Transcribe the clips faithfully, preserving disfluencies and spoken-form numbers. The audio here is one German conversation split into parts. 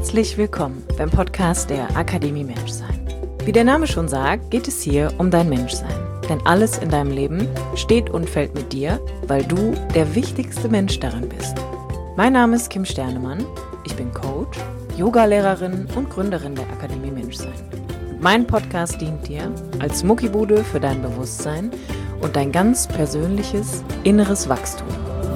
Herzlich willkommen beim Podcast der Akademie Menschsein. Wie der Name schon sagt, geht es hier um dein Menschsein. Denn alles in deinem Leben steht und fällt mit dir, weil du der wichtigste Mensch darin bist. Mein Name ist Kim Sternemann, ich bin Coach, Yogalehrerin und Gründerin der Akademie Menschsein. Und mein Podcast dient dir als Muckibude für dein Bewusstsein und dein ganz persönliches inneres Wachstum.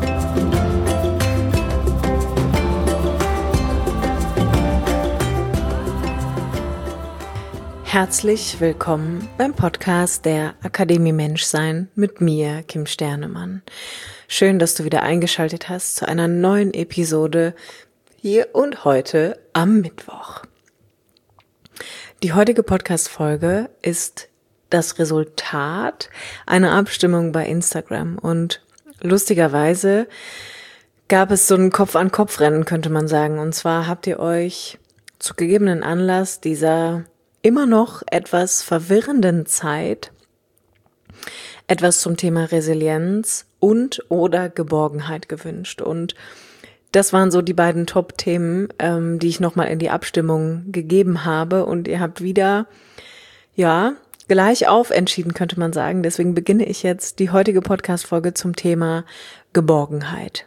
Herzlich willkommen beim Podcast der Akademie Menschsein mit mir, Kim Sternemann. Schön, dass du wieder eingeschaltet hast zu einer neuen Episode hier und heute am Mittwoch. Die heutige Podcast-Folge ist das Resultat einer Abstimmung bei Instagram und lustigerweise gab es so ein Kopf-an-Kopf-Rennen, könnte man sagen. Und zwar habt ihr euch zu gegebenen Anlass dieser immer noch etwas verwirrenden Zeit etwas zum Thema Resilienz und oder Geborgenheit gewünscht. Und das waren so die beiden Top-Themen, ähm, die ich nochmal in die Abstimmung gegeben habe. Und ihr habt wieder, ja, gleich auf entschieden, könnte man sagen. Deswegen beginne ich jetzt die heutige Podcast-Folge zum Thema Geborgenheit.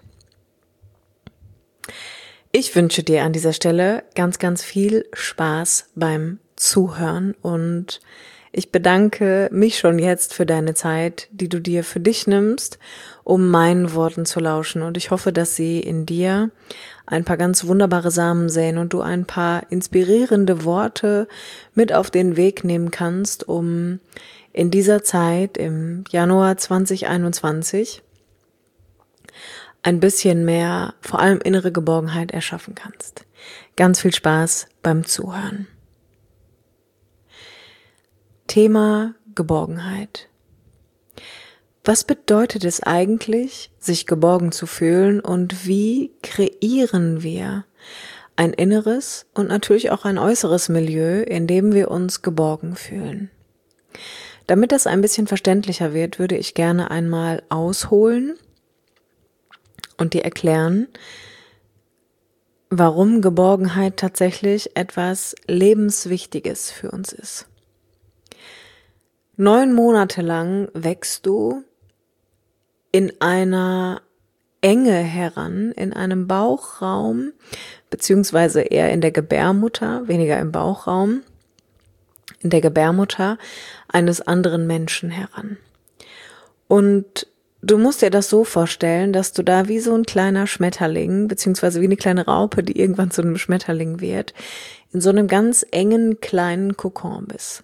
Ich wünsche dir an dieser Stelle ganz, ganz viel Spaß beim Zuhören und ich bedanke mich schon jetzt für deine Zeit, die du dir für dich nimmst, um meinen Worten zu lauschen. Und ich hoffe, dass sie in dir ein paar ganz wunderbare Samen säen und du ein paar inspirierende Worte mit auf den Weg nehmen kannst, um in dieser Zeit im Januar zwanzig einundzwanzig ein bisschen mehr, vor allem innere Geborgenheit erschaffen kannst. Ganz viel Spaß beim Zuhören. Thema Geborgenheit. Was bedeutet es eigentlich, sich geborgen zu fühlen und wie kreieren wir ein inneres und natürlich auch ein äußeres Milieu, in dem wir uns geborgen fühlen? Damit das ein bisschen verständlicher wird, würde ich gerne einmal ausholen und dir erklären, warum Geborgenheit tatsächlich etwas Lebenswichtiges für uns ist. Neun Monate lang wächst du in einer Enge heran, in einem Bauchraum, beziehungsweise eher in der Gebärmutter, weniger im Bauchraum, in der Gebärmutter eines anderen Menschen heran. Und du musst dir das so vorstellen, dass du da wie so ein kleiner Schmetterling, beziehungsweise wie eine kleine Raupe, die irgendwann zu einem Schmetterling wird, in so einem ganz engen kleinen Kokon bist.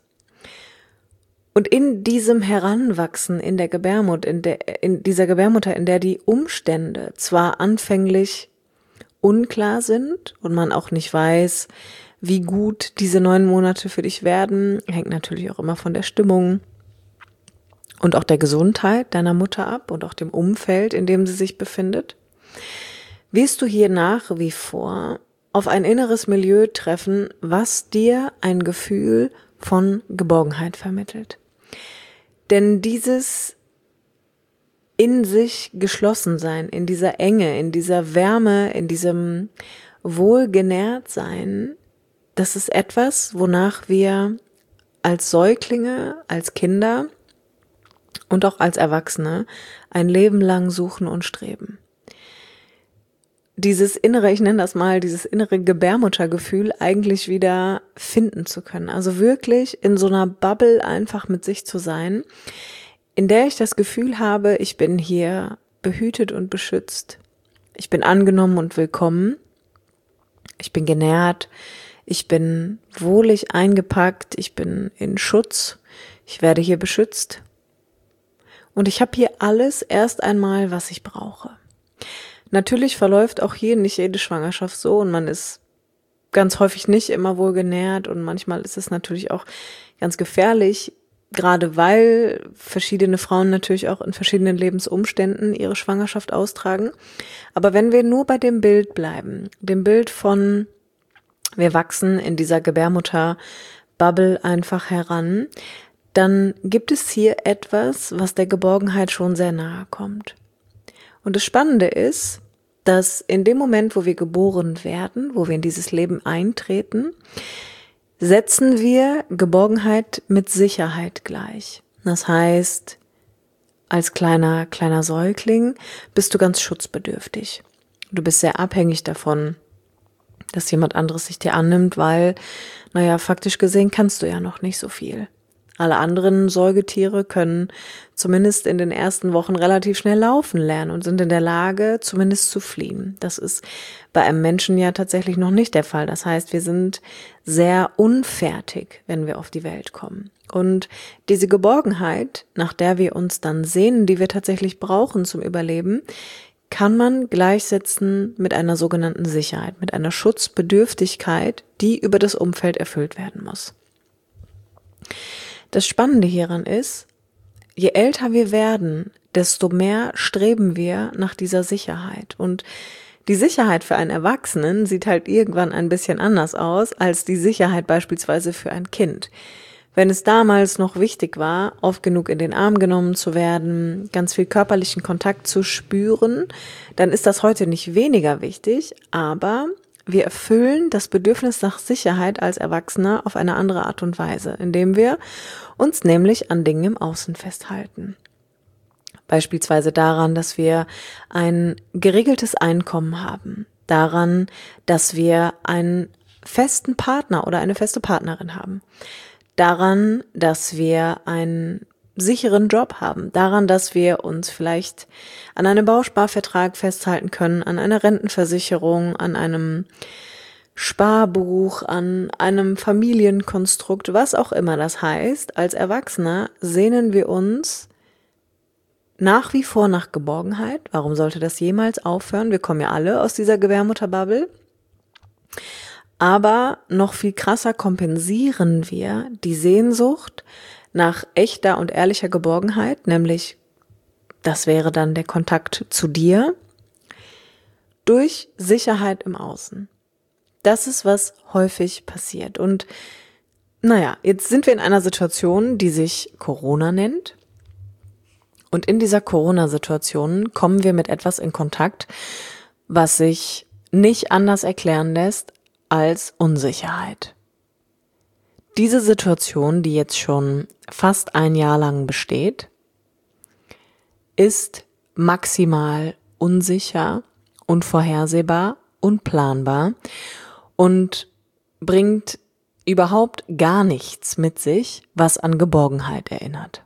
Und in diesem Heranwachsen in der Gebärmutter, in der, in dieser Gebärmutter, in der die Umstände zwar anfänglich unklar sind und man auch nicht weiß, wie gut diese neun Monate für dich werden, hängt natürlich auch immer von der Stimmung und auch der Gesundheit deiner Mutter ab und auch dem Umfeld, in dem sie sich befindet, wirst du hier nach wie vor auf ein inneres Milieu treffen, was dir ein Gefühl von Geborgenheit vermittelt. Denn dieses in sich geschlossen sein, in dieser Enge, in dieser Wärme, in diesem Wohlgenährtsein, das ist etwas, wonach wir als Säuglinge, als Kinder und auch als Erwachsene ein Leben lang suchen und streben. Dieses innere, ich nenne das mal, dieses innere Gebärmuttergefühl eigentlich wieder finden zu können. Also wirklich in so einer Bubble einfach mit sich zu sein, in der ich das Gefühl habe, ich bin hier behütet und beschützt. Ich bin angenommen und willkommen. Ich bin genährt. Ich bin wohlig eingepackt. Ich bin in Schutz. Ich werde hier beschützt. Und ich habe hier alles erst einmal, was ich brauche. Natürlich verläuft auch hier nicht jede Schwangerschaft so und man ist ganz häufig nicht immer wohlgenährt und manchmal ist es natürlich auch ganz gefährlich, gerade weil verschiedene Frauen natürlich auch in verschiedenen Lebensumständen ihre Schwangerschaft austragen. Aber wenn wir nur bei dem Bild bleiben, dem Bild von wir wachsen in dieser Gebärmutter-Bubble einfach heran, dann gibt es hier etwas, was der Geborgenheit schon sehr nahe kommt. Und das Spannende ist, dass in dem Moment, wo wir geboren werden, wo wir in dieses Leben eintreten, setzen wir Geborgenheit mit Sicherheit gleich. Das heißt, als kleiner, kleiner Säugling bist du ganz schutzbedürftig. Du bist sehr abhängig davon, dass jemand anderes sich dir annimmt, weil, naja, faktisch gesehen kannst du ja noch nicht so viel. Alle anderen Säugetiere können zumindest in den ersten Wochen relativ schnell laufen lernen und sind in der Lage, zumindest zu fliehen. Das ist bei einem Menschen ja tatsächlich noch nicht der Fall. Das heißt, wir sind sehr unfertig, wenn wir auf die Welt kommen. Und diese Geborgenheit, nach der wir uns dann sehnen, die wir tatsächlich brauchen zum Überleben, kann man gleichsetzen mit einer sogenannten Sicherheit, mit einer Schutzbedürftigkeit, die über das Umfeld erfüllt werden muss. Das Spannende hieran ist, je älter wir werden, desto mehr streben wir nach dieser Sicherheit. Und die Sicherheit für einen Erwachsenen sieht halt irgendwann ein bisschen anders aus als die Sicherheit beispielsweise für ein Kind. Wenn es damals noch wichtig war, oft genug in den Arm genommen zu werden, ganz viel körperlichen Kontakt zu spüren, dann ist das heute nicht weniger wichtig, aber wir erfüllen das Bedürfnis nach Sicherheit als Erwachsener auf eine andere Art und Weise, indem wir uns nämlich an Dingen im Außen festhalten. Beispielsweise daran, dass wir ein geregeltes Einkommen haben, daran, dass wir einen festen Partner oder eine feste Partnerin haben, daran, dass wir einen sicheren Job haben, daran, dass wir uns vielleicht an einem Bausparvertrag festhalten können, an einer Rentenversicherung, an einem Sparbuch, an einem Familienkonstrukt, was auch immer das heißt. Als Erwachsener sehnen wir uns nach wie vor nach Geborgenheit. Warum sollte das jemals aufhören? Wir kommen ja alle aus dieser Gebärmutterbubble. Aber noch viel krasser kompensieren wir die Sehnsucht nach echter und ehrlicher Geborgenheit, nämlich das wäre dann der Kontakt zu dir, durch Sicherheit im Außen. Das ist, was häufig passiert. Und naja, jetzt sind wir in einer Situation, die sich Corona nennt. Und in dieser Corona-Situation kommen wir mit etwas in Kontakt, was sich nicht anders erklären lässt als Unsicherheit. Diese Situation, die jetzt schon fast ein Jahr lang besteht, ist maximal unsicher, unvorhersehbar, unplanbar und bringt überhaupt gar nichts mit sich, was an Geborgenheit erinnert.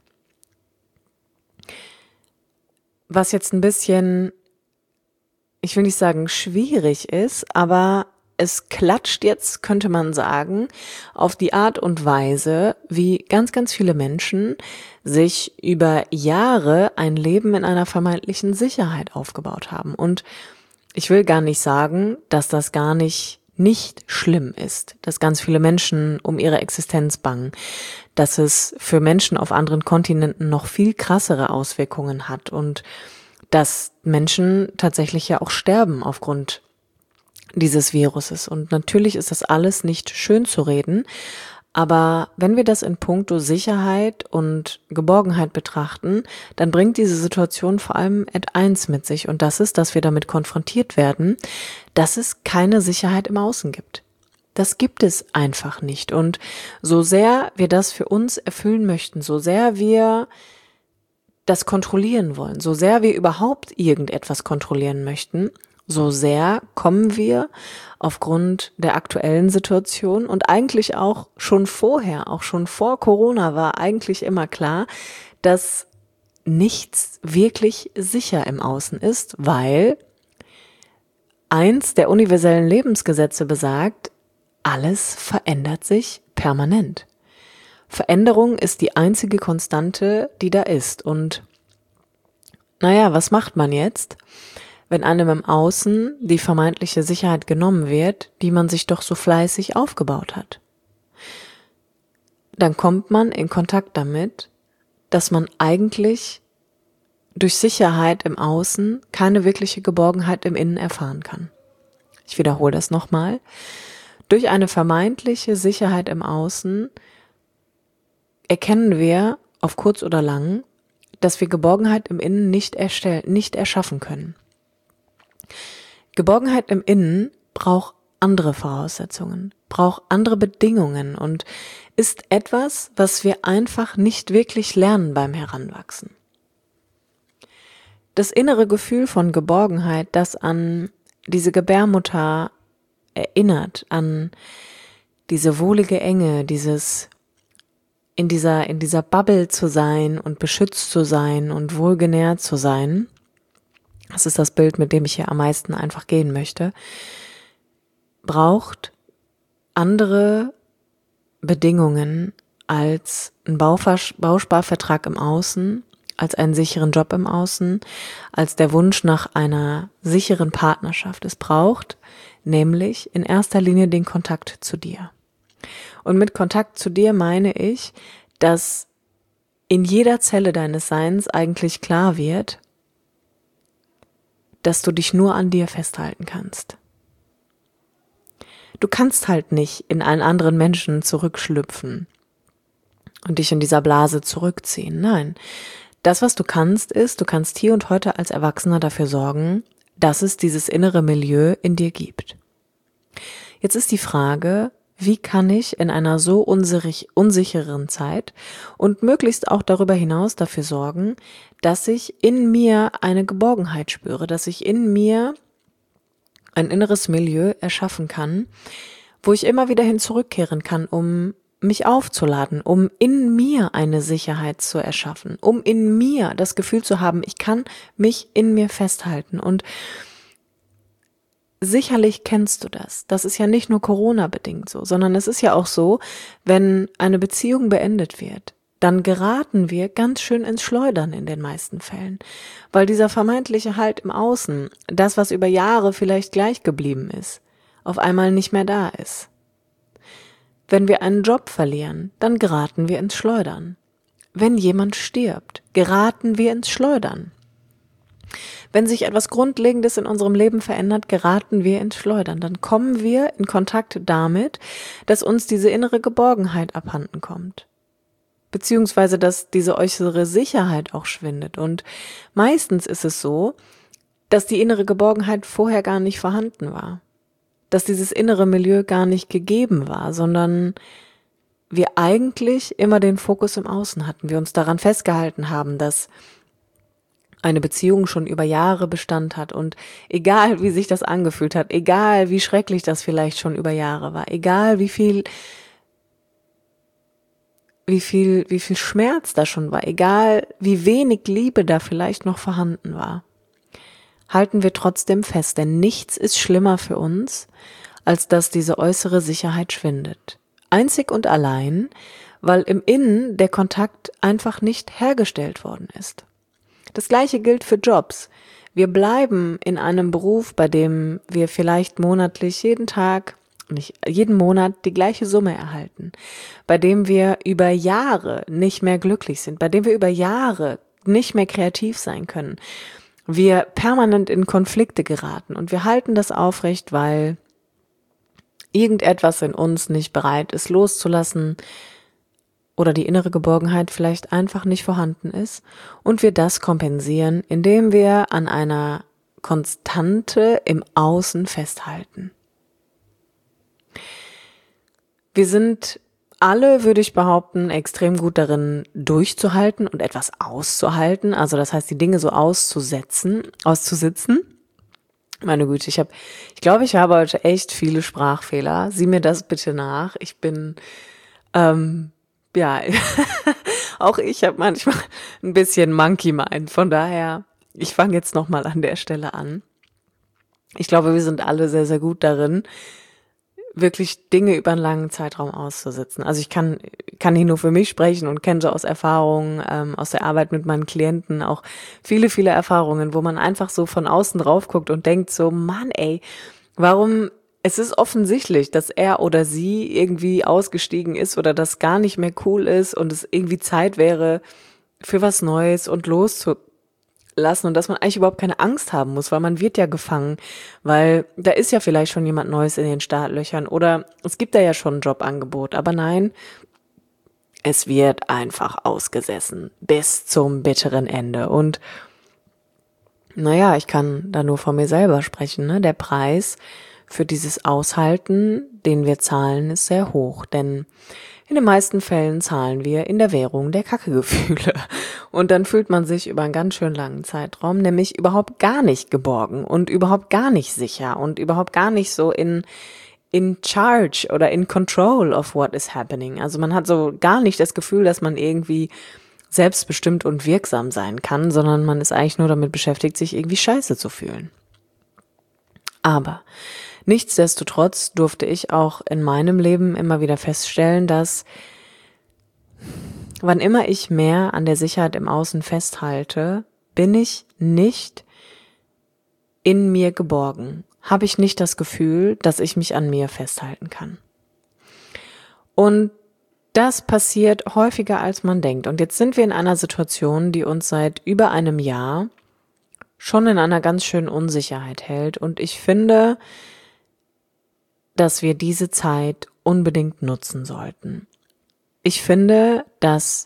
Was jetzt ein bisschen, ich will nicht sagen schwierig ist, aber es klatscht jetzt, könnte man sagen, auf die Art und Weise, wie ganz, ganz viele Menschen sich über Jahre ein Leben in einer vermeintlichen Sicherheit aufgebaut haben. Und ich will gar nicht sagen, dass das gar nicht nicht schlimm ist, dass ganz viele Menschen um ihre Existenz bangen, dass es für Menschen auf anderen Kontinenten noch viel krassere Auswirkungen hat und dass Menschen tatsächlich ja auch sterben aufgrund dieses Viruses. Und natürlich ist das alles nicht schön zu reden, aber wenn wir das in puncto Sicherheit und Geborgenheit betrachten, dann bringt diese Situation vor allem eins mit sich und das ist, dass wir damit konfrontiert werden, dass es keine Sicherheit im Außen gibt. Das gibt es einfach nicht und so sehr wir das für uns erfüllen möchten, so sehr wir das kontrollieren wollen, so sehr wir überhaupt irgendetwas kontrollieren möchten, so sehr kommen wir aufgrund der aktuellen Situation und eigentlich auch schon vorher, auch schon vor Corona war eigentlich immer klar, dass nichts wirklich sicher im Außen ist, weil eins der universellen Lebensgesetze besagt, alles verändert sich permanent. Veränderung ist die einzige Konstante, die da ist und naja, was macht man jetzt, wenn einem im Außen die vermeintliche Sicherheit genommen wird, die man sich doch so fleißig aufgebaut hat? Dann kommt man in Kontakt damit, dass man eigentlich durch Sicherheit im Außen keine wirkliche Geborgenheit im Innen erfahren kann. Ich wiederhole das nochmal. Durch eine vermeintliche Sicherheit im Außen erkennen wir auf kurz oder lang, dass wir Geborgenheit im Innen nicht erstellen, nicht erschaffen können. Geborgenheit im Innen braucht andere Voraussetzungen, braucht andere Bedingungen und ist etwas, was wir einfach nicht wirklich lernen beim Heranwachsen. Das innere Gefühl von Geborgenheit, das an diese Gebärmutter erinnert, an diese wohlige Enge, dieses in dieser, in dieser Bubble zu sein und beschützt zu sein und wohlgenährt zu sein, das ist das Bild, mit dem ich hier am meisten einfach gehen möchte, braucht andere Bedingungen als ein Bausparvertrag im Außen, als einen sicheren Job im Außen, als der Wunsch nach einer sicheren Partnerschaft. Es braucht nämlich in erster Linie den Kontakt zu dir. Und mit Kontakt zu dir meine ich, dass in jeder Zelle deines Seins eigentlich klar wird, dass du dich nur an dir festhalten kannst. Du kannst halt nicht in einen anderen Menschen zurückschlüpfen und dich in dieser Blase zurückziehen. Nein, das, was du kannst, ist, du kannst hier und heute als Erwachsener dafür sorgen, dass es dieses innere Milieu in dir gibt. Jetzt ist die Frage, wie kann ich in einer so unsicheren Zeit und möglichst auch darüber hinaus dafür sorgen, dass ich in mir eine Geborgenheit spüre, dass ich in mir ein inneres Milieu erschaffen kann, wo ich immer wieder hin zurückkehren kann, um mich aufzuladen, um in mir eine Sicherheit zu erschaffen, um in mir das Gefühl zu haben, ich kann mich in mir festhalten. Und sicherlich kennst du das. Das ist ja nicht nur Corona-bedingt so, sondern es ist ja auch so, wenn eine Beziehung beendet wird, dann geraten wir ganz schön ins Schleudern in den meisten Fällen, weil dieser vermeintliche Halt im Außen, das, was über Jahre vielleicht gleich geblieben ist, auf einmal nicht mehr da ist. Wenn wir einen Job verlieren, dann geraten wir ins Schleudern. Wenn jemand stirbt, geraten wir ins Schleudern. Wenn sich etwas Grundlegendes in unserem Leben verändert, geraten wir ins Schleudern. Dann kommen wir in Kontakt damit, dass uns diese innere Geborgenheit abhanden kommt. Beziehungsweise, dass diese äußere Sicherheit auch schwindet. Und meistens ist es so, dass die innere Geborgenheit vorher gar nicht vorhanden war. Dass dieses innere Milieu gar nicht gegeben war, sondern wir eigentlich immer den Fokus im Außen hatten. Wir uns daran festgehalten haben, dass eine Beziehung schon über Jahre Bestand hat und egal, wie sich das angefühlt hat, egal, wie schrecklich das vielleicht schon über Jahre war, egal, wie viel, wie viel, wie viel Schmerz da schon war, egal, wie wenig Liebe da vielleicht noch vorhanden war, halten wir trotzdem fest, denn nichts ist schlimmer für uns, als dass diese äußere Sicherheit schwindet. Einzig und allein, weil im Innen der Kontakt einfach nicht hergestellt worden ist. Das Gleiche gilt für Jobs. Wir bleiben in einem Beruf, bei dem wir vielleicht monatlich jeden Tag, nicht jeden Monat die gleiche Summe erhalten, bei dem wir über Jahre nicht mehr glücklich sind, bei dem wir über Jahre nicht mehr kreativ sein können, wir permanent in Konflikte geraten und wir halten das aufrecht, weil irgendetwas in uns nicht bereit ist loszulassen oder die innere Geborgenheit vielleicht einfach nicht vorhanden ist und wir das kompensieren, indem wir an einer Konstante im Außen festhalten. Wir sind alle, würde ich behaupten, extrem gut darin, durchzuhalten und etwas auszuhalten. Also das heißt, die Dinge so auszusetzen, auszusitzen. Meine Güte, ich habe, ich glaube, ich habe heute echt viele Sprachfehler. Sieh mir das bitte nach. Ich bin, ähm, ja, auch ich habe manchmal ein bisschen Monkey Mind. Von daher, ich fange jetzt nochmal an der Stelle an. Ich glaube, wir sind alle sehr, sehr gut darin, wirklich Dinge über einen langen Zeitraum auszusitzen. Also ich kann kann nicht nur für mich sprechen und kenne so aus Erfahrungen, ähm, aus der Arbeit mit meinen Klienten auch viele, viele Erfahrungen, wo man einfach so von außen drauf guckt und denkt so, Mann ey, warum, es ist offensichtlich, dass er oder sie irgendwie ausgestiegen ist oder das gar nicht mehr cool ist und es irgendwie Zeit wäre für was Neues und loszulassen und dass man eigentlich überhaupt keine Angst haben muss, weil man wird ja gefangen, weil da ist ja vielleicht schon jemand Neues in den Startlöchern oder es gibt da ja schon ein Jobangebot, aber nein, es wird einfach ausgesessen bis zum bitteren Ende und Naja, ich kann da nur von mir selber sprechen, ne? Der Preis für dieses Aushalten, den wir zahlen, ist sehr hoch, denn in den meisten Fällen zahlen wir in der Währung der Kackegefühle. Und dann fühlt man sich über einen ganz schön langen Zeitraum nämlich überhaupt gar nicht geborgen und überhaupt gar nicht sicher und überhaupt gar nicht so in in charge oder in control of what is happening. Also man hat so gar nicht das Gefühl, dass man irgendwie selbstbestimmt und wirksam sein kann, sondern man ist eigentlich nur damit beschäftigt, sich irgendwie scheiße zu fühlen. Aber nichtsdestotrotz durfte ich auch in meinem Leben immer wieder feststellen, dass wann immer ich mehr an der Sicherheit im Außen festhalte, bin ich nicht in mir geborgen, habe ich nicht das Gefühl, dass ich mich an mir festhalten kann. Und das passiert häufiger, als man denkt. Und jetzt sind wir in einer Situation, die uns seit über einem Jahr schon in einer ganz schönen Unsicherheit hält. Und ich finde, dass wir diese Zeit unbedingt nutzen sollten. Ich finde, dass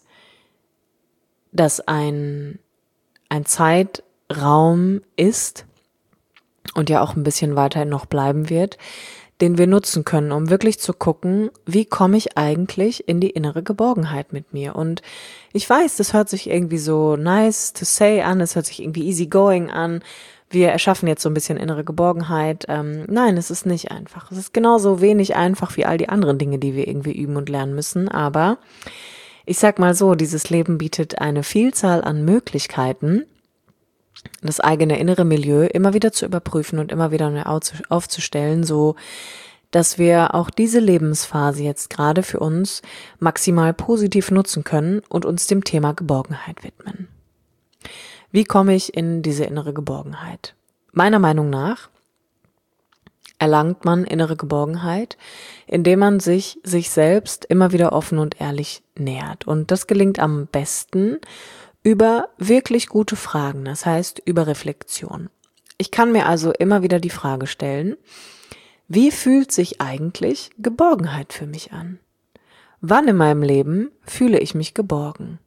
das ein, ein Zeitraum ist und ja auch ein bisschen weiterhin noch bleiben wird, den wir nutzen können, um wirklich zu gucken, wie komme ich eigentlich in die innere Geborgenheit mit mir. Und ich weiß, das hört sich irgendwie so nice to say an, es hört sich irgendwie easy going an, wir erschaffen jetzt so ein bisschen innere Geborgenheit. Ähm, nein, es ist nicht einfach. Es ist genauso wenig einfach wie all die anderen Dinge, die wir irgendwie üben und lernen müssen, aber ich sag mal so, dieses Leben bietet eine Vielzahl an Möglichkeiten, das eigene innere Milieu immer wieder zu überprüfen und immer wieder neu aufzustellen, so dass wir auch diese Lebensphase jetzt gerade für uns maximal positiv nutzen können und uns dem Thema Geborgenheit widmen. Wie komme ich in diese innere Geborgenheit? Meiner Meinung nach erlangt man innere Geborgenheit, indem man sich sich selbst immer wieder offen und ehrlich nähert. Und das gelingt am besten über wirklich gute Fragen, das heißt über Reflexion. Ich kann mir also immer wieder die Frage stellen, wie fühlt sich eigentlich Geborgenheit für mich an? Wann in meinem Leben fühle ich mich geborgen?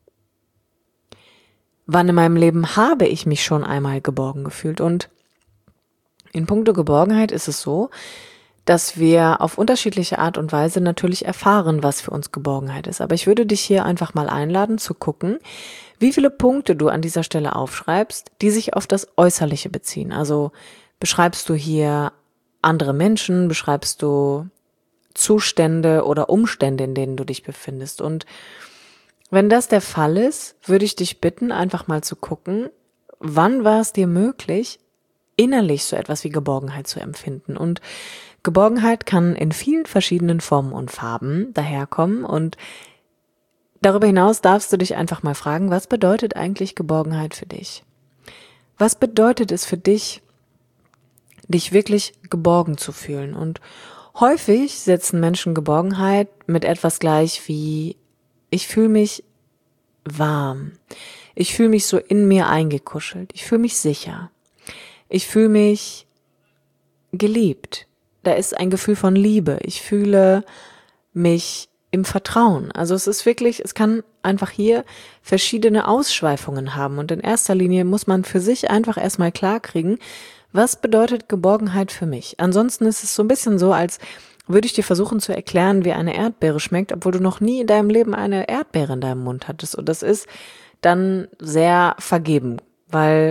Wann in meinem Leben habe ich mich schon einmal geborgen gefühlt? Und in puncto Geborgenheit ist es so, dass wir auf unterschiedliche Art und Weise natürlich erfahren, was für uns Geborgenheit ist. Aber ich würde dich hier einfach mal einladen zu gucken, wie viele Punkte du an dieser Stelle aufschreibst, die sich auf das Äußerliche beziehen. Also beschreibst du hier andere Menschen, beschreibst du Zustände oder Umstände, in denen du dich befindest. Und wenn das der Fall ist, würde ich dich bitten, einfach mal zu gucken, wann war es dir möglich, innerlich so etwas wie Geborgenheit zu empfinden. Und Geborgenheit kann in vielen verschiedenen Formen und Farben daherkommen. Und darüber hinaus darfst du dich einfach mal fragen, was bedeutet eigentlich Geborgenheit für dich? Was bedeutet es für dich, dich wirklich geborgen zu fühlen? Und häufig setzen Menschen Geborgenheit mit etwas gleich wie, ich fühle mich warm, ich fühle mich so in mir eingekuschelt, ich fühle mich sicher, ich fühle mich geliebt, da ist ein Gefühl von Liebe, ich fühle mich im Vertrauen. Also es ist wirklich, es kann einfach hier verschiedene Ausschweifungen haben und in erster Linie muss man für sich einfach erstmal klarkriegen, was bedeutet Geborgenheit für mich? Ansonsten ist es so ein bisschen so, als würde ich dir versuchen zu erklären, wie eine Erdbeere schmeckt, obwohl du noch nie in deinem Leben eine Erdbeere in deinem Mund hattest. Und das ist dann sehr vergeben, weil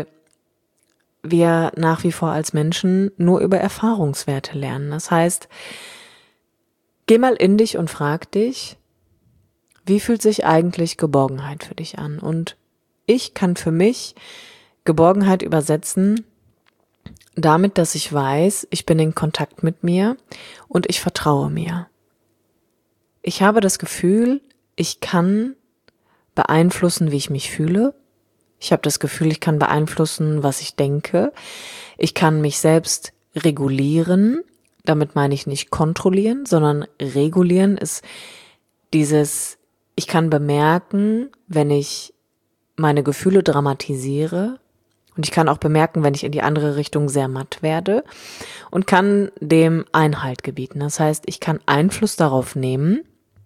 wir nach wie vor als Menschen nur über Erfahrungswerte lernen. Das heißt, geh mal in dich und frag dich, wie fühlt sich eigentlich Geborgenheit für dich an? Und ich kann für mich Geborgenheit übersetzen damit, dass ich weiß, ich bin in Kontakt mit mir und ich vertraue mir. Ich habe das Gefühl, ich kann beeinflussen, wie ich mich fühle. Ich habe das Gefühl, ich kann beeinflussen, was ich denke. Ich kann mich selbst regulieren. Damit meine ich nicht kontrollieren, sondern regulieren ist dieses, ich kann bemerken, wenn ich meine Gefühle dramatisiere. Und ich kann auch bemerken, wenn ich in die andere Richtung sehr matt werde und kann dem Einhalt gebieten. Das heißt, ich kann Einfluss darauf nehmen,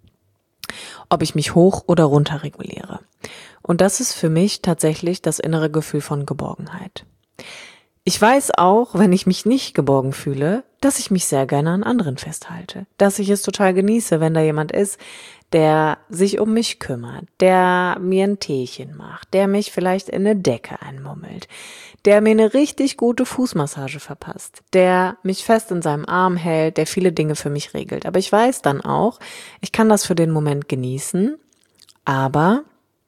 ob ich mich hoch oder runter reguliere. Und das ist für mich tatsächlich das innere Gefühl von Geborgenheit. Ich weiß auch, wenn ich mich nicht geborgen fühle, dass ich mich sehr gerne an anderen festhalte. Dass ich es total genieße, wenn da jemand ist, der sich um mich kümmert, der mir ein Teechen macht, der mich vielleicht in eine Decke einmummelt, der mir eine richtig gute Fußmassage verpasst, der mich fest in seinem Arm hält, der viele Dinge für mich regelt. Aber ich weiß dann auch, ich kann das für den Moment genießen, aber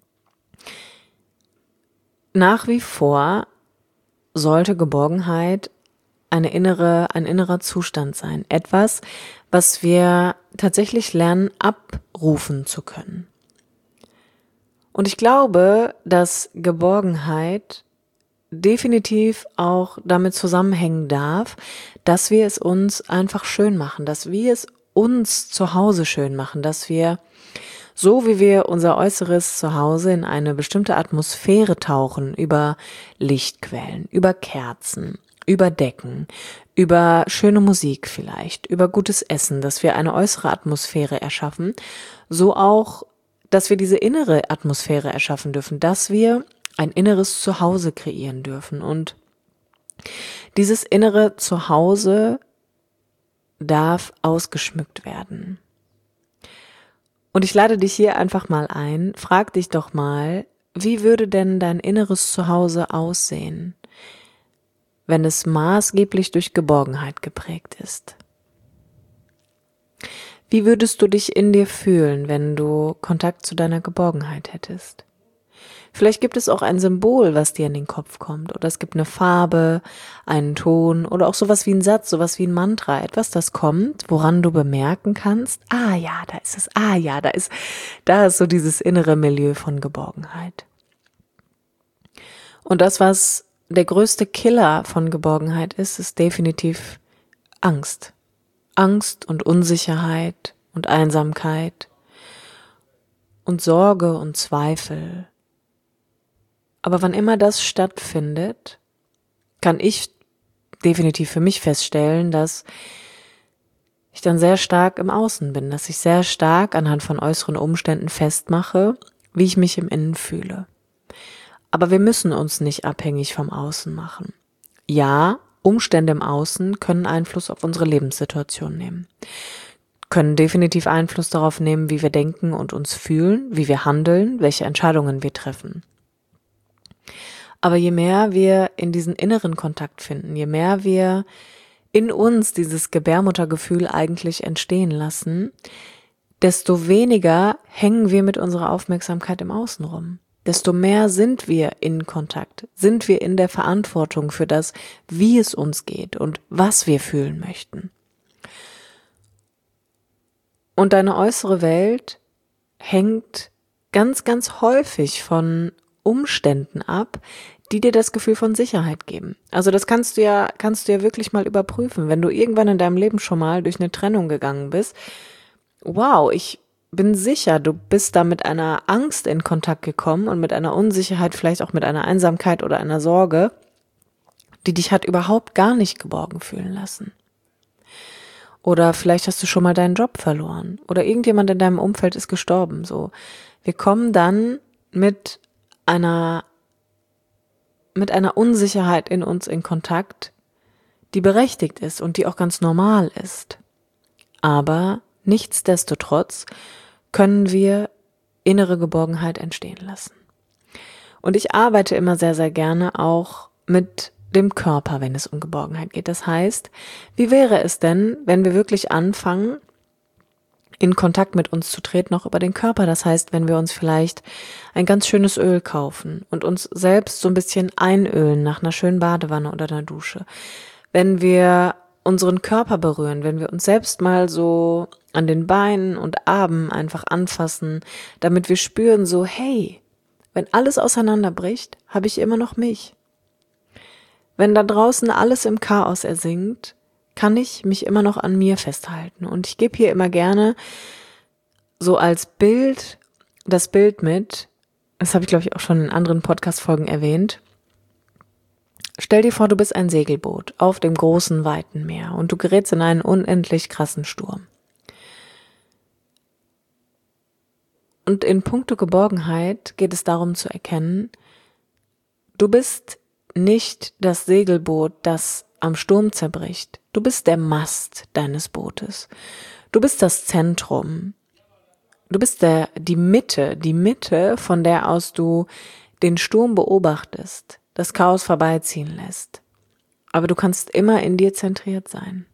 nach wie vor sollte Geborgenheit eine innere, ein innerer Zustand sein. Etwas, was wir tatsächlich lernen, abrufen zu können. Und ich glaube, dass Geborgenheit definitiv auch damit zusammenhängen darf, dass wir es uns einfach schön machen, dass wir es uns zu Hause schön machen, dass wir, so wie wir unser äußeres Zuhause in eine bestimmte Atmosphäre tauchen, über Lichtquellen, über Kerzen, über Decken, über schöne Musik vielleicht, über gutes Essen, dass wir eine äußere Atmosphäre erschaffen, so auch, dass wir diese innere Atmosphäre erschaffen dürfen, dass wir ein inneres Zuhause kreieren dürfen. Und dieses innere Zuhause darf ausgeschmückt werden. Und ich lade dich hier einfach mal ein, frag dich doch mal, wie würde denn dein inneres Zuhause aussehen, wenn es maßgeblich durch Geborgenheit geprägt ist? Wie würdest du dich in dir fühlen, wenn du Kontakt zu deiner Geborgenheit hättest? Vielleicht gibt es auch ein Symbol, was dir in den Kopf kommt, oder es gibt eine Farbe, einen Ton oder auch sowas wie ein Satz, sowas wie ein Mantra, etwas, das kommt, woran du bemerken kannst, ah ja, da ist es, ah ja, da ist, da ist so dieses innere Milieu von Geborgenheit. Und das, was der größte Killer von Geborgenheit ist, ist definitiv Angst. Angst und Unsicherheit und Einsamkeit und Sorge und Zweifel. Aber wann immer das stattfindet, kann ich definitiv für mich feststellen, dass ich dann sehr stark im Außen bin, dass ich sehr stark anhand von äußeren Umständen festmache, wie ich mich im Innen fühle. Aber wir müssen uns nicht abhängig vom Außen machen. Ja, Umstände im Außen können Einfluss auf unsere Lebenssituation nehmen, können definitiv Einfluss darauf nehmen, wie wir denken und uns fühlen, wie wir handeln, welche Entscheidungen wir treffen. Aber je mehr wir in diesen inneren Kontakt finden, je mehr wir in uns dieses Gebärmuttergefühl eigentlich entstehen lassen, desto weniger hängen wir mit unserer Aufmerksamkeit im Außen rum. Desto mehr sind wir in Kontakt, sind wir in der Verantwortung für das, wie es uns geht und was wir fühlen möchten. Und deine äußere Welt hängt ganz, ganz häufig von Umständen ab, die dir das Gefühl von Sicherheit geben. Also das kannst du ja, kannst du ja wirklich mal überprüfen. Wenn du irgendwann in deinem Leben schon mal durch eine Trennung gegangen bist, wow, ich bin sicher, du bist da mit einer Angst in Kontakt gekommen und mit einer Unsicherheit, vielleicht auch mit einer Einsamkeit oder einer Sorge, die dich hat überhaupt gar nicht geborgen fühlen lassen. Oder vielleicht hast du schon mal deinen Job verloren oder irgendjemand in deinem Umfeld ist gestorben. So, wir kommen dann mit einer mit einer Unsicherheit in uns in Kontakt, die berechtigt ist und die auch ganz normal ist. Aber nichtsdestotrotz können wir innere Geborgenheit entstehen lassen. Und ich arbeite immer sehr, sehr gerne auch mit dem Körper, wenn es um Geborgenheit geht. Das heißt, wie wäre es denn, wenn wir wirklich anfangen, in Kontakt mit uns zu treten, auch über den Körper. Das heißt, wenn wir uns vielleicht ein ganz schönes Öl kaufen und uns selbst so ein bisschen einölen nach einer schönen Badewanne oder einer Dusche. Wenn wir unseren Körper berühren, wenn wir uns selbst mal so an den Beinen und Armen einfach anfassen, damit wir spüren so, hey, wenn alles auseinanderbricht, habe ich immer noch mich. Wenn da draußen alles im Chaos ersinkt, kann ich mich immer noch an mir festhalten. Und ich gebe hier immer gerne so als Bild das Bild mit, das habe ich glaube ich auch schon in anderen Podcast-Folgen erwähnt. Stell dir vor, du bist ein Segelboot auf dem großen, weiten Meer und du gerätst in einen unendlich krassen Sturm. Und in puncto Geborgenheit geht es darum zu erkennen, du bist nicht das Segelboot, das am Sturm zerbricht. Du bist der Mast deines Bootes. Du bist das Zentrum. Du bist der, die Mitte, die Mitte, von der aus du den Sturm beobachtest, das Chaos vorbeiziehen lässt. Aber du kannst immer in dir zentriert sein.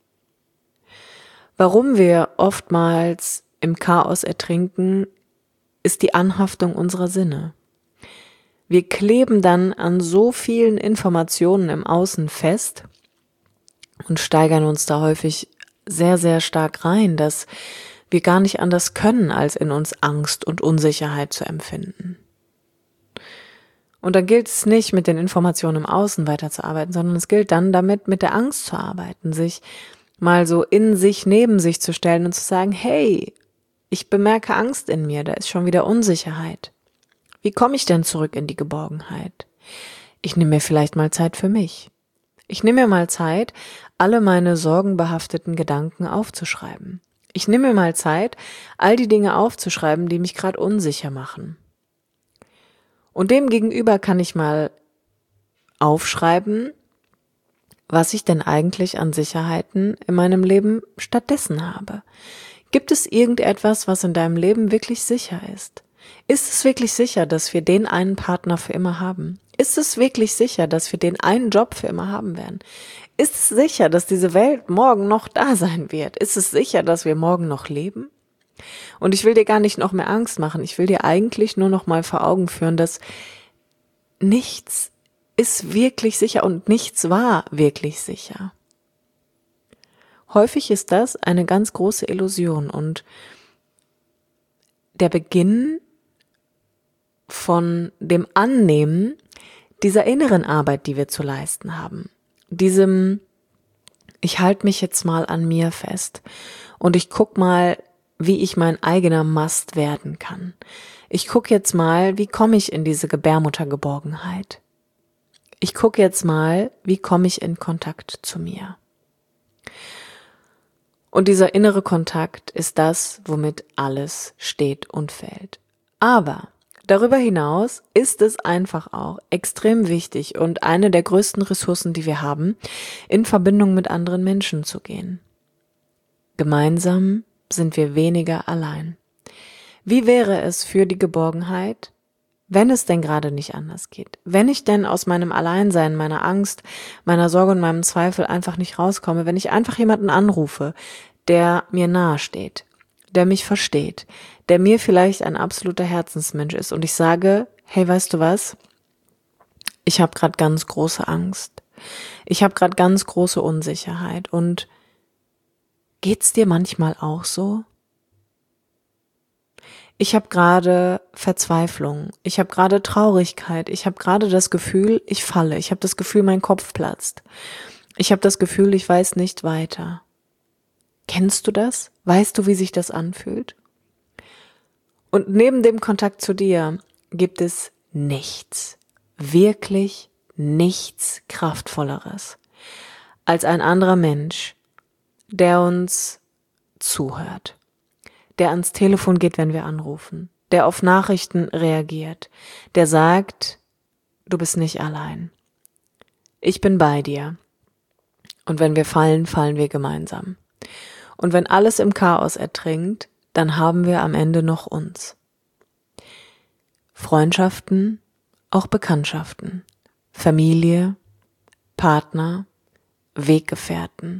Warum wir oftmals im Chaos ertrinken, ist die Anhaftung unserer Sinne. Wir kleben dann an so vielen Informationen im Außen fest und steigern uns da häufig sehr, sehr stark rein, dass wir gar nicht anders können, als in uns Angst und Unsicherheit zu empfinden. Und da gilt es nicht, mit den Informationen im Außen weiterzuarbeiten, sondern es gilt dann damit, mit der Angst zu arbeiten, sich mal so in sich, neben sich zu stellen und zu sagen, hey, ich bemerke Angst in mir, da ist schon wieder Unsicherheit. Wie komme ich denn zurück in die Geborgenheit? Ich nehme mir vielleicht mal Zeit für mich. Ich nehme mir mal Zeit, alle meine sorgenbehafteten Gedanken aufzuschreiben. Ich nehme mir mal Zeit, all die Dinge aufzuschreiben, die mich gerade unsicher machen. Und dem gegenüber kann ich mal aufschreiben, was ich denn eigentlich an Sicherheiten in meinem Leben stattdessen habe. Gibt es irgendetwas, was in deinem Leben wirklich sicher ist? Ist es wirklich sicher, dass wir den einen Partner für immer haben? Ist es wirklich sicher, dass wir den einen Job für immer haben werden? Ist es sicher, dass diese Welt morgen noch da sein wird? Ist es sicher, dass wir morgen noch leben? Und ich will dir gar nicht noch mehr Angst machen. Ich will dir eigentlich nur noch mal vor Augen führen, dass nichts ist wirklich sicher und nichts war wirklich sicher. Häufig ist das eine ganz große Illusion und der Beginn von dem Annehmen dieser inneren Arbeit, die wir zu leisten haben. Diesem, ich halte mich jetzt mal an mir fest und ich guck mal, wie ich mein eigener Mast werden kann. Ich guck jetzt mal, wie komme ich in diese Gebärmuttergeborgenheit. Ich guck jetzt mal, wie komme ich in Kontakt zu mir. Und dieser innere Kontakt ist das, womit alles steht und fällt. Aber darüber hinaus ist es einfach auch extrem wichtig und eine der größten Ressourcen, die wir haben, in Verbindung mit anderen Menschen zu gehen. Gemeinsam sind wir weniger allein. Wie wäre es für die Geborgenheit, wenn es denn gerade nicht anders geht? Wenn ich denn aus meinem Alleinsein, meiner Angst, meiner Sorge und meinem Zweifel einfach nicht rauskomme, wenn ich einfach jemanden anrufe, der mir nahe steht, der mich versteht, der mir vielleicht ein absoluter Herzensmensch ist und ich sage, hey, weißt du was? Ich habe gerade ganz große Angst. Ich habe gerade ganz große Unsicherheit und geht's dir manchmal auch so? Ich habe gerade Verzweiflung, ich habe gerade Traurigkeit, ich habe gerade das Gefühl, ich falle, ich habe das Gefühl, mein Kopf platzt. Ich habe das Gefühl, ich weiß nicht weiter. Kennst du das? Weißt du, wie sich das anfühlt? Und neben dem Kontakt zu dir gibt es nichts, wirklich nichts Kraftvolleres als ein anderer Mensch, der uns zuhört, der ans Telefon geht, wenn wir anrufen, der auf Nachrichten reagiert, der sagt, du bist nicht allein. Ich bin bei dir. Und wenn wir fallen, fallen wir gemeinsam. Und wenn alles im Chaos ertrinkt, dann haben wir am Ende noch uns. Freundschaften, auch Bekanntschaften, Familie, Partner, Weggefährten,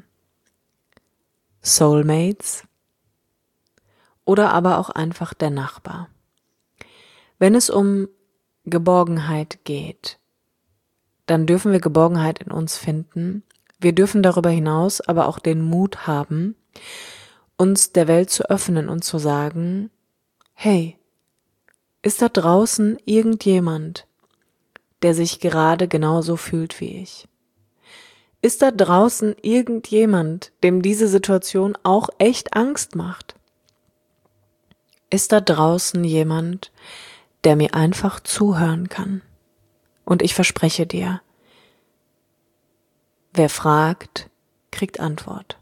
Soulmates oder aber auch einfach der Nachbar. Wenn es um Geborgenheit geht, dann dürfen wir Geborgenheit in uns finden. Wir dürfen darüber hinaus aber auch den Mut haben, uns der Welt zu öffnen und zu sagen, hey, ist da draußen irgendjemand, der sich gerade genauso fühlt wie ich? Ist da draußen irgendjemand, dem diese Situation auch echt Angst macht? Ist da draußen jemand, der mir einfach zuhören kann? Und ich verspreche dir, wer fragt, kriegt Antwort.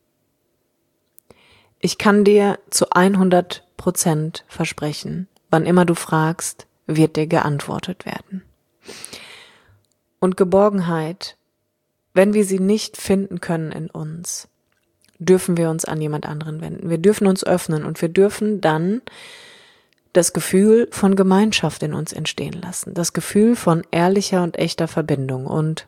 Ich kann dir zu hundert Prozent versprechen, wann immer du fragst, wird dir geantwortet werden. Und Geborgenheit, wenn wir sie nicht finden können in uns, dürfen wir uns an jemand anderen wenden. Wir dürfen uns öffnen und wir dürfen dann das Gefühl von Gemeinschaft in uns entstehen lassen. Das Gefühl von ehrlicher und echter Verbindung. Und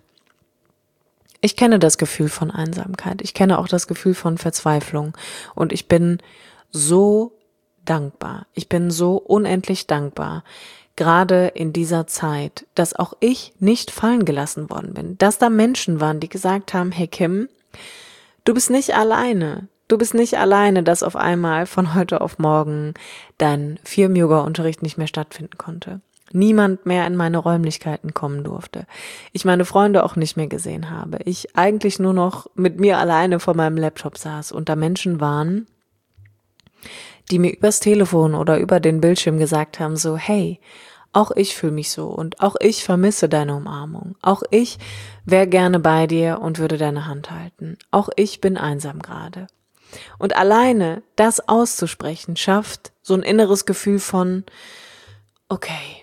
ich kenne das Gefühl von Einsamkeit. Ich kenne auch das Gefühl von Verzweiflung. Und ich bin so dankbar. Ich bin so unendlich dankbar, gerade in dieser Zeit, dass auch ich nicht fallen gelassen worden bin. Dass da Menschen waren, die gesagt haben, hey Kim, du bist nicht alleine. Du bist nicht alleine, dass auf einmal von heute auf morgen dein Firmen-Yoga-Unterricht nicht mehr stattfinden konnte. Niemand mehr in meine Räumlichkeiten kommen durfte. Ich meine Freunde auch nicht mehr gesehen habe. Ich eigentlich nur noch mit mir alleine vor meinem Laptop saß und da Menschen waren, die mir übers Telefon oder über den Bildschirm gesagt haben, so, hey, auch ich fühle mich so und auch ich vermisse deine Umarmung. Auch ich wäre gerne bei dir und würde deine Hand halten. Auch ich bin einsam gerade. Und alleine das auszusprechen schafft so ein inneres Gefühl von, okay.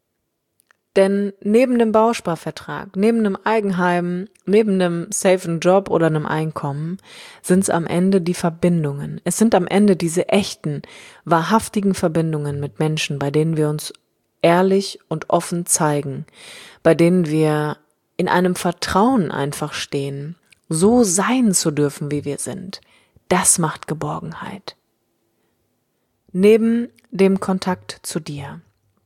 Denn neben einem Bausparvertrag, neben einem Eigenheim, neben einem safen Job oder einem Einkommen sind es am Ende die Verbindungen. Es sind am Ende diese echten, wahrhaftigen Verbindungen mit Menschen, bei denen wir uns ehrlich und offen zeigen, bei denen wir in einem Vertrauen einfach stehen, so sein zu dürfen, wie wir sind. Das macht Geborgenheit. Neben dem Kontakt zu dir,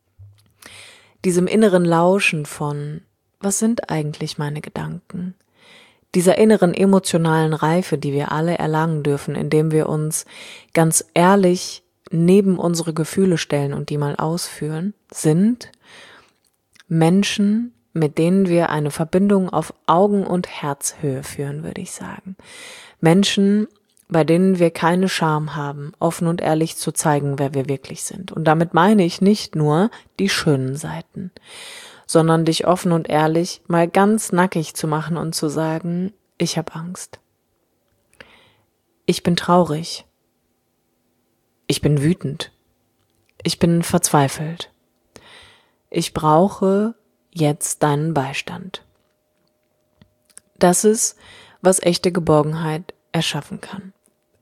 diesem inneren Lauschen von, was sind eigentlich meine Gedanken? Dieser inneren emotionalen Reife, die wir alle erlangen dürfen, indem wir uns ganz ehrlich neben unsere Gefühle stellen und die mal ausführen, sind Menschen, mit denen wir eine Verbindung auf Augen- und Herzhöhe führen, würde ich sagen. Menschen, bei denen wir keine Scham haben, offen und ehrlich zu zeigen, wer wir wirklich sind. Und damit meine ich nicht nur die schönen Seiten, sondern dich offen und ehrlich mal ganz nackig zu machen und zu sagen, ich habe Angst. Ich bin traurig. Ich bin wütend. Ich bin verzweifelt. Ich brauche jetzt deinen Beistand. Das ist, was echte Geborgenheit erschaffen kann.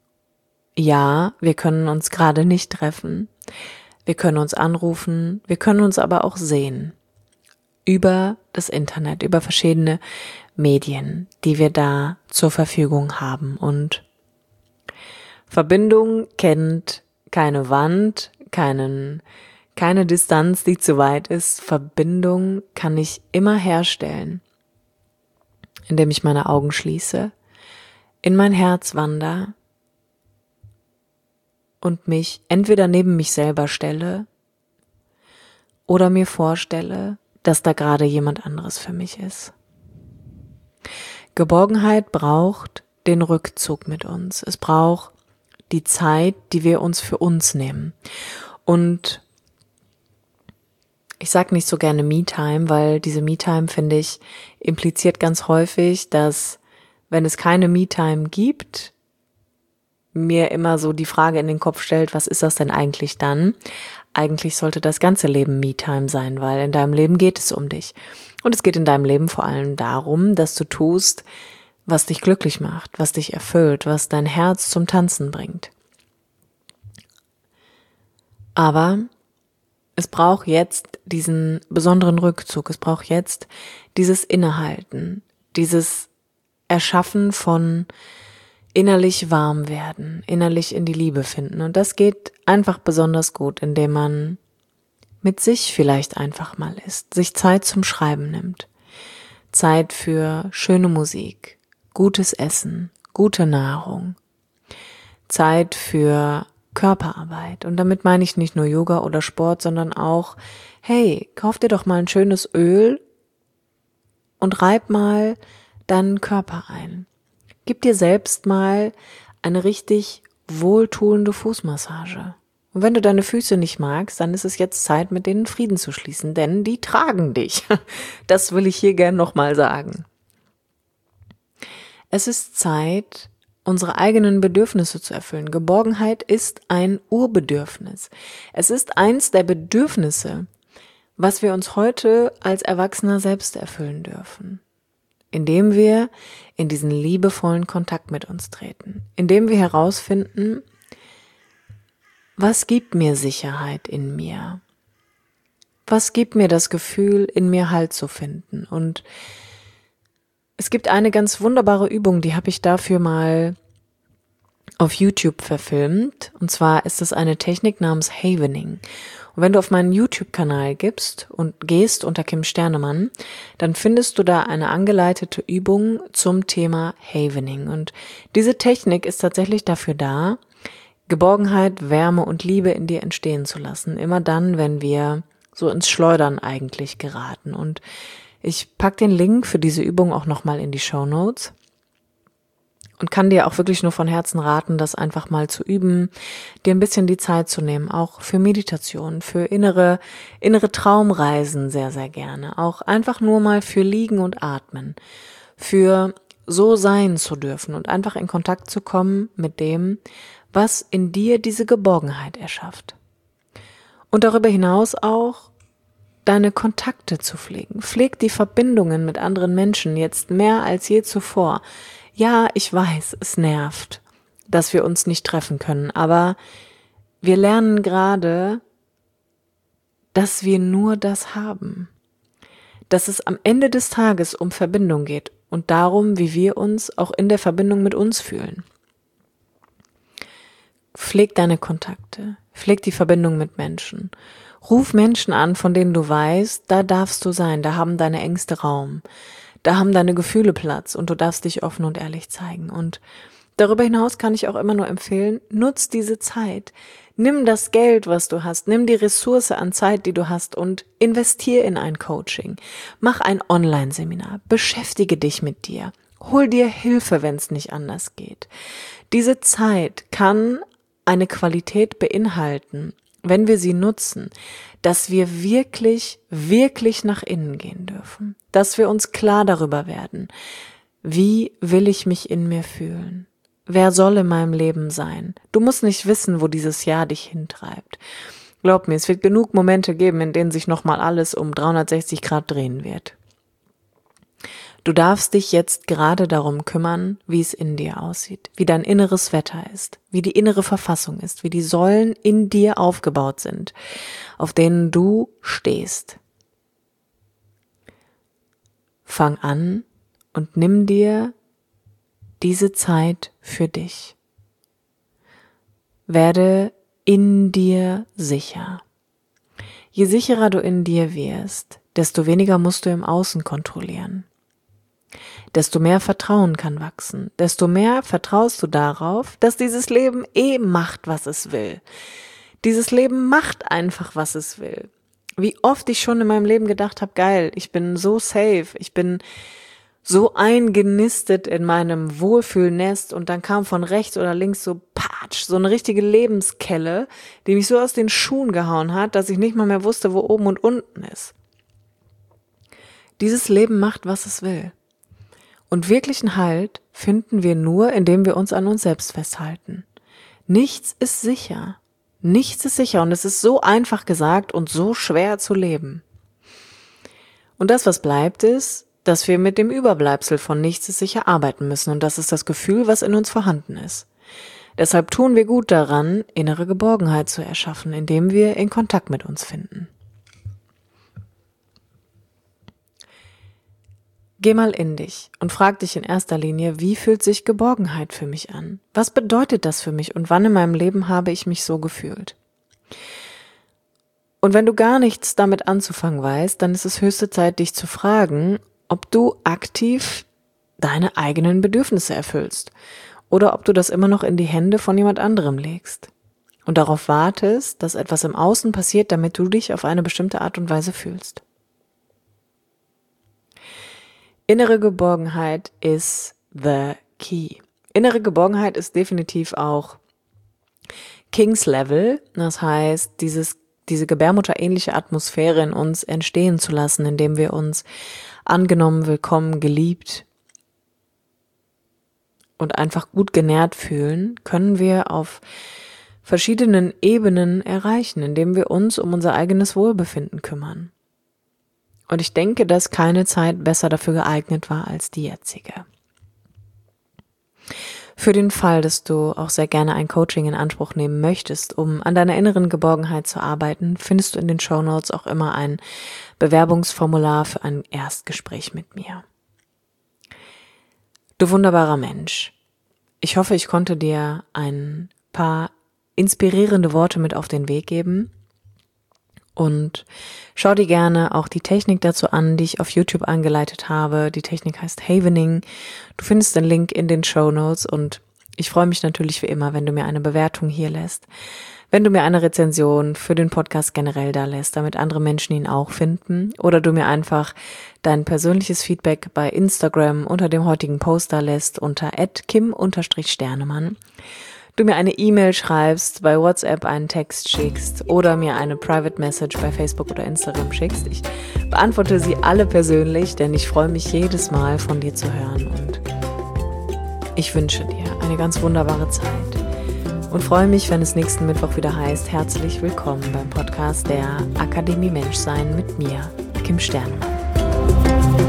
Ja, wir können uns gerade nicht treffen, wir können uns anrufen, wir können uns aber auch sehen. Über das Internet, über verschiedene Medien, die wir da zur Verfügung haben. Und Verbindung kennt keine Wand, keinen, keine Distanz, die zu weit ist. Verbindung kann ich immer herstellen, indem ich meine Augen schließe, in mein Herz wandere und mich entweder neben mich selber stelle oder mir vorstelle, dass da gerade jemand anderes für mich ist. Geborgenheit braucht den Rückzug mit uns. Es braucht die Zeit, die wir uns für uns nehmen. Und ich sage nicht so gerne Me-Time, weil diese Me-Time, finde ich, impliziert ganz häufig, dass wenn es keine Me-Time gibt, mir immer so die Frage in den Kopf stellt, was ist das denn eigentlich dann? Eigentlich sollte das ganze Leben Me-Time sein, weil in deinem Leben geht es um dich. Und es geht in deinem Leben vor allem darum, dass du tust, was dich glücklich macht, was dich erfüllt, was dein Herz zum Tanzen bringt. Aber es braucht jetzt diesen besonderen Rückzug, es braucht jetzt dieses Innehalten, dieses Erschaffen von innerlich warm werden, innerlich in die Liebe finden. Und das geht einfach besonders gut, indem man mit sich vielleicht einfach mal ist, sich Zeit zum Schreiben nimmt, Zeit für schöne Musik, gutes Essen, gute Nahrung, Zeit für Körperarbeit. Und damit meine ich nicht nur Yoga oder Sport, sondern auch, hey, kauf dir doch mal ein schönes Öl und reib mal deinen Körper ein. Gib dir selbst mal eine richtig wohltuende Fußmassage. Und wenn du deine Füße nicht magst, dann ist es jetzt Zeit, mit denen Frieden zu schließen, denn die tragen dich. Das will ich hier gern nochmal sagen. Es ist Zeit, unsere eigenen Bedürfnisse zu erfüllen. Geborgenheit ist ein Urbedürfnis. Es ist eins der Bedürfnisse, was wir uns heute als Erwachsener selbst erfüllen dürfen, indem wir in diesen liebevollen Kontakt mit uns treten, indem wir herausfinden, was gibt mir Sicherheit in mir? Was gibt mir das Gefühl, in mir Halt zu finden? Und es gibt eine ganz wunderbare Übung, die habe ich dafür mal auf YouTube verfilmt. Und zwar ist es eine Technik namens Havening. Und wenn du auf meinen YouTube-Kanal gibst und gehst unter Kim Sternemann, dann findest du da eine angeleitete Übung zum Thema Havening. Und diese Technik ist tatsächlich dafür da, Geborgenheit, Wärme und Liebe in dir entstehen zu lassen. Immer dann, wenn wir so ins Schleudern eigentlich geraten. Und ich pack den Link für diese Übung auch nochmal in die Shownotes. Und kann dir auch wirklich nur von Herzen raten, das einfach mal zu üben, dir ein bisschen die Zeit zu nehmen, auch für Meditation, für innere, innere Traumreisen sehr, sehr gerne. Auch einfach nur mal für Liegen und Atmen, für so sein zu dürfen und einfach in Kontakt zu kommen mit dem, was in dir diese Geborgenheit erschafft. Und darüber hinaus auch deine Kontakte zu pflegen. Pfleg die Verbindungen mit anderen Menschen jetzt mehr als je zuvor. Ja, ich weiß, es nervt, dass wir uns nicht treffen können, aber wir lernen gerade, dass wir nur das haben. Dass es am Ende des Tages um Verbindung geht und darum, wie wir uns auch in der Verbindung mit uns fühlen. Pfleg deine Kontakte, pfleg die Verbindung mit Menschen. Ruf Menschen an, von denen du weißt, da darfst du sein, da haben deine Ängste Raum. Da haben deine Gefühle Platz und du darfst dich offen und ehrlich zeigen. Und darüber hinaus kann ich auch immer nur empfehlen, nutz diese Zeit. Nimm das Geld, was du hast, nimm die Ressource an Zeit, die du hast und investier in ein Coaching. Mach ein Online-Seminar, beschäftige dich mit dir. Hol dir Hilfe, wenn es nicht anders geht. Diese Zeit kann eine Qualität beinhalten, wenn wir sie nutzen, dass wir wirklich, wirklich nach innen gehen dürfen, dass wir uns klar darüber werden, wie will ich mich in mir fühlen, wer soll in meinem Leben sein. Du musst nicht wissen, wo dieses Jahr dich hintreibt. Glaub mir, es wird genug Momente geben, in denen sich nochmal alles um dreihundertsechzig Grad drehen wird. Du darfst dich jetzt gerade darum kümmern, wie es in dir aussieht, wie dein inneres Wetter ist, wie die innere Verfassung ist, wie die Säulen in dir aufgebaut sind, auf denen du stehst. Fang an und nimm dir diese Zeit für dich. Werde in dir sicher. Je sicherer du in dir wirst, desto weniger musst du im Außen kontrollieren. Desto mehr Vertrauen kann wachsen, desto mehr vertraust du darauf, dass dieses Leben eh macht, was es will. Dieses Leben macht einfach, was es will. Wie oft ich schon in meinem Leben gedacht habe, geil, ich bin so safe, ich bin so eingenistet in meinem Wohlfühlnest und dann kam von rechts oder links so patsch, so eine richtige Lebenskelle, die mich so aus den Schuhen gehauen hat, dass ich nicht mal mehr wusste, wo oben und unten ist. Dieses Leben macht, was es will. Und wirklichen Halt finden wir nur, indem wir uns an uns selbst festhalten. Nichts ist sicher. Nichts ist sicher und es ist so einfach gesagt und so schwer zu leben. Und das, was bleibt, ist, dass wir mit dem Überbleibsel von nichts ist sicher arbeiten müssen und das ist das Gefühl, was in uns vorhanden ist. Deshalb tun wir gut daran, innere Geborgenheit zu erschaffen, indem wir in Kontakt mit uns finden. Geh mal in dich und frag dich in erster Linie, wie fühlt sich Geborgenheit für mich an? Was bedeutet das für mich und wann in meinem Leben habe ich mich so gefühlt? Und wenn du gar nichts damit anzufangen weißt, dann ist es höchste Zeit, dich zu fragen, ob du aktiv deine eigenen Bedürfnisse erfüllst oder ob du das immer noch in die Hände von jemand anderem legst und darauf wartest, dass etwas im Außen passiert, damit du dich auf eine bestimmte Art und Weise fühlst. Innere Geborgenheit ist the key. Innere Geborgenheit ist definitiv auch King's Level. Das heißt, dieses, diese gebärmutterähnliche Atmosphäre in uns entstehen zu lassen, indem wir uns angenommen, willkommen, geliebt und einfach gut genährt fühlen, können wir auf verschiedenen Ebenen erreichen, indem wir uns um unser eigenes Wohlbefinden kümmern. Und ich denke, dass keine Zeit besser dafür geeignet war als die jetzige. Für den Fall, dass du auch sehr gerne ein Coaching in Anspruch nehmen möchtest, um an deiner inneren Geborgenheit zu arbeiten, findest du in den Shownotes auch immer ein Bewerbungsformular für ein Erstgespräch mit mir. Du wunderbarer Mensch, ich hoffe, ich konnte dir ein paar inspirierende Worte mit auf den Weg geben. Und schau dir gerne auch die Technik dazu an, die ich auf YouTube angeleitet habe. Die Technik heißt Havening. Du findest den Link in den Shownotes und ich freue mich natürlich wie immer, wenn du mir eine Bewertung hier lässt, wenn du mir eine Rezension für den Podcast generell da lässt, damit andere Menschen ihn auch finden, oder du mir einfach dein persönliches Feedback bei Instagram unter dem heutigen Post da lässt unter at kim sternemann. Du mir eine E-Mail schreibst, bei WhatsApp einen Text schickst oder mir eine Private Message bei Facebook oder Instagram schickst. Ich beantworte sie alle persönlich, denn ich freue mich jedes Mal von dir zu hören und ich wünsche dir eine ganz wunderbare Zeit und freue mich, wenn es nächsten Mittwoch wieder heißt, herzlich willkommen beim Podcast der Akademie Menschsein mit mir, Kim Sternemann.